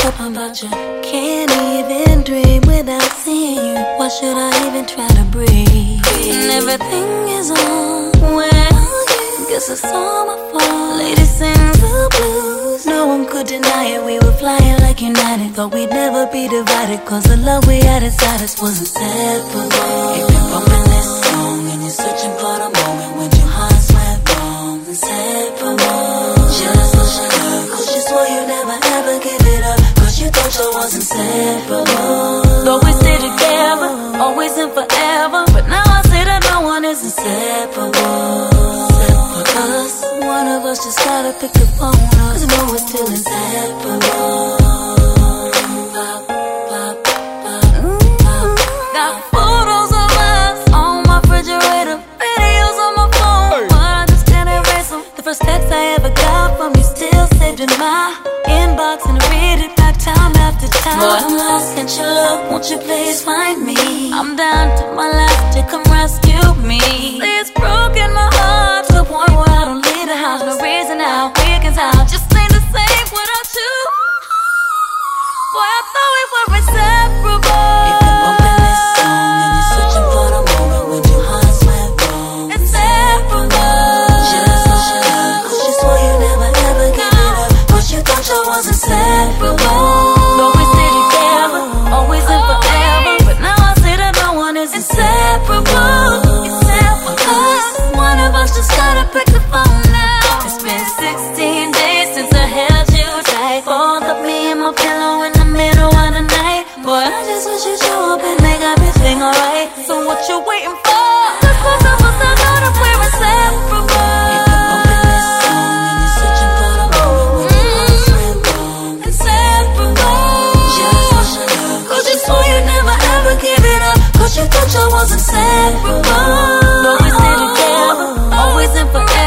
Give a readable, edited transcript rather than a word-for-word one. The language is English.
up about you. Can't even dream without seeing you. Why should I even try to breathe? And everything is on. Where are you? Guess it's all my fault. Lady sings the blues. No one could deny it. We were flying like United. Thought we'd never be divided. Cause the love we had inside us was inseparable. If you're bumping this song and you're searching for the moment when your hearts went wrong, inseparable. Just so sure, cause you swore you never ever give it up. Cause you thought you was inseparable. Though we stay together, always and forever. But now I say that no one is inseparable. Cause one of us just gotta pick the phone up. Cause no, we're still inseparable. Got photos of us on my refrigerator, videos on my phone, but I just can't erase them. The first text I ever got from you still saved in my inbox, and I read it back time after time. But I'm lost, can't you look, won't you please find me? I'm down to my last to come rescue me. It's broken my heart to the point where I don't leave the house. No reason how we can tell, just ain't the same without you. Boy, I thought we were inseparable. If you're bumping this song and you're searching for the moment when your hearts went wrong, inseparable. Just so sure, cause you swore you never ever give it up. Cause you thought you was inseparable. Though we stay together, always and forever. But now I say that no one is inseparable. Cause one of us just gotta pick the phone now. It's been 16 days since I held you tight. Both of me and my pillow in the middle of the night. Boy, I just wish you'd show up and make everything alright. So what you waiting for? Cause both of us are not if we're inseparable. If you're bumping this song and you're searching for the moment when your hearts went wrong, inseparable. Just so sure, cause you swore you never ever give it up. Cause you thought you was inseparable. But we stay together, always and forever.